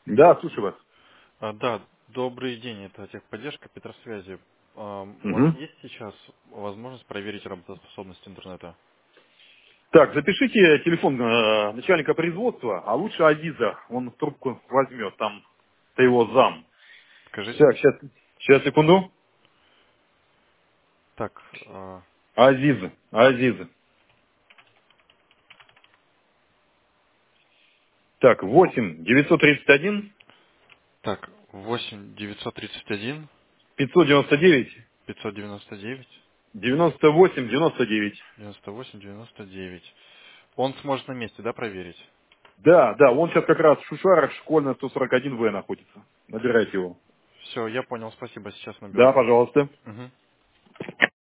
Да, слушаю вас. Да, добрый день, это техподдержка Петросвязи. У вас Мгм. есть сейчас возможность проверить работоспособность интернета? Так, запишите телефон начальника производства, а лучше Азиза. Он трубку возьмет, там это его зам. Скажите. Так, сейчас, секунду. Так, Азиз. Так, 8 931 так, 8 931 599 599 98 99. 98 99. Он сможет на месте, да, проверить? Да, он сейчас как раз в Шушарах, школьная 141В находится. Набирайте его. Все, я понял, спасибо, сейчас Да, наберу. пожалуйста. Мгм.